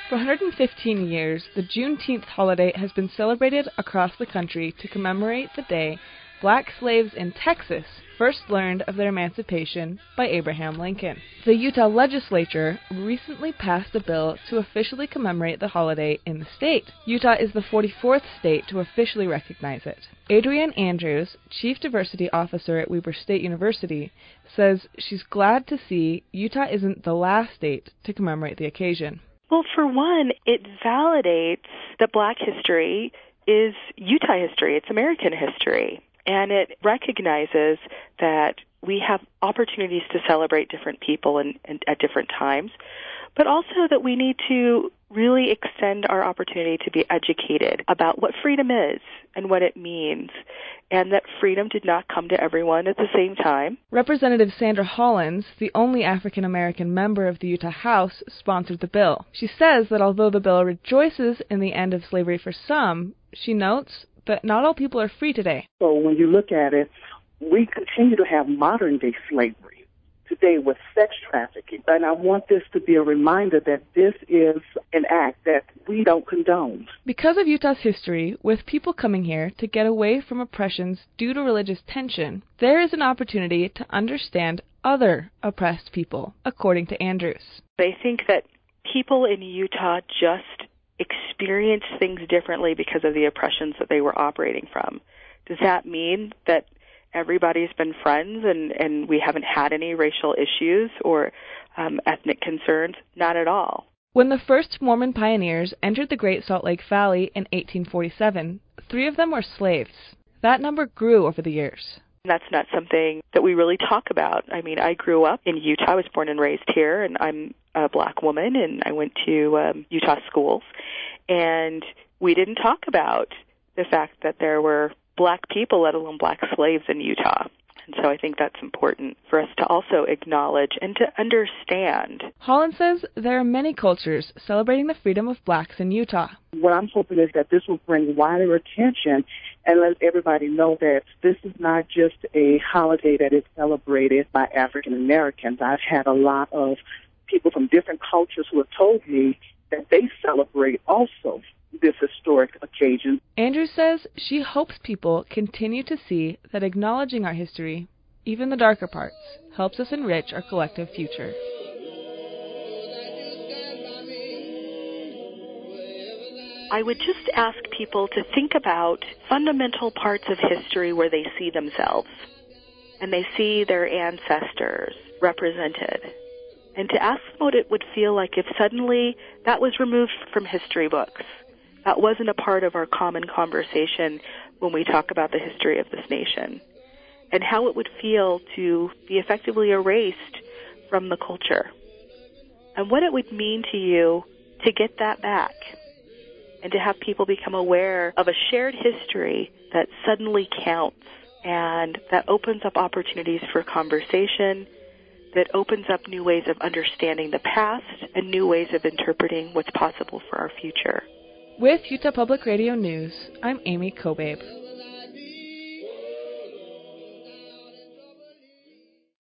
For 115 years, the Juneteenth holiday has been celebrated across the country to commemorate the day black slaves in Texas first learned of their emancipation by Abraham Lincoln. The Utah legislature recently passed a bill to officially commemorate the holiday in the state. Utah is the 44th state to officially recognize it. Adrienne Andrews, Chief Diversity Officer at Weber State University, says she's glad to see Utah isn't the last state to commemorate the occasion. Well, for one, it validates that black history is Utah history. It's American history. And it recognizes that we have opportunities to celebrate different people and at different times, but also that we need to really extend our opportunity to be educated about what freedom is and what it means, and that freedom did not come to everyone at the same time. Representative Sandra Hollins, the only African-American member of the Utah House, sponsored the bill. She says that although the bill rejoices in the end of slavery for some, she notes that not all people are free today. So when you look at it, we continue to have modern-day slavery today with sex trafficking. And I want this to be a reminder that this is an act that we don't condone. Because of Utah's history, with people coming here to get away from oppressions due to religious tension, there is an opportunity to understand other oppressed people, according to Andrews. I think that people in Utah just experience things differently because of the oppressions that they were operating from. Does that mean that everybody's been friends and we haven't had any racial issues or ethnic concerns? Not at all. When the first Mormon pioneers entered the Great Salt Lake Valley in 1847, 3 of them were slaves. That number grew over the years. That's not something that we really talk about. I mean, I grew up in Utah. I was born and raised here, and I'm a black woman, and I went to Utah schools. And we didn't talk about the fact that there were black people, let alone black slaves in Utah. And so I think that's important for us to also acknowledge and to understand. Holland says there are many cultures celebrating the freedom of blacks in Utah. What I'm hoping is that this will bring wider attention and let everybody know that this is not just a holiday that is celebrated by African Americans. I've had a lot of people from different cultures who have told me that they celebrate also this historic occasion. Andrew says she hopes people continue to see that acknowledging our history, even the darker parts, helps us enrich our collective future. I would just ask people to think about fundamental parts of history where they see themselves and they see their ancestors represented, and to ask what it would feel like if suddenly that was removed from history books. That wasn't a part of our common conversation when we talk about the history of this nation, and how it would feel to be effectively erased from the culture, and what it would mean to you to get that back, and to have people become aware of a shared history that suddenly counts, and that opens up opportunities for conversation, that opens up new ways of understanding the past and new ways of interpreting what's possible for our future. With Utah Public Radio News, I'm Amy Kobabe.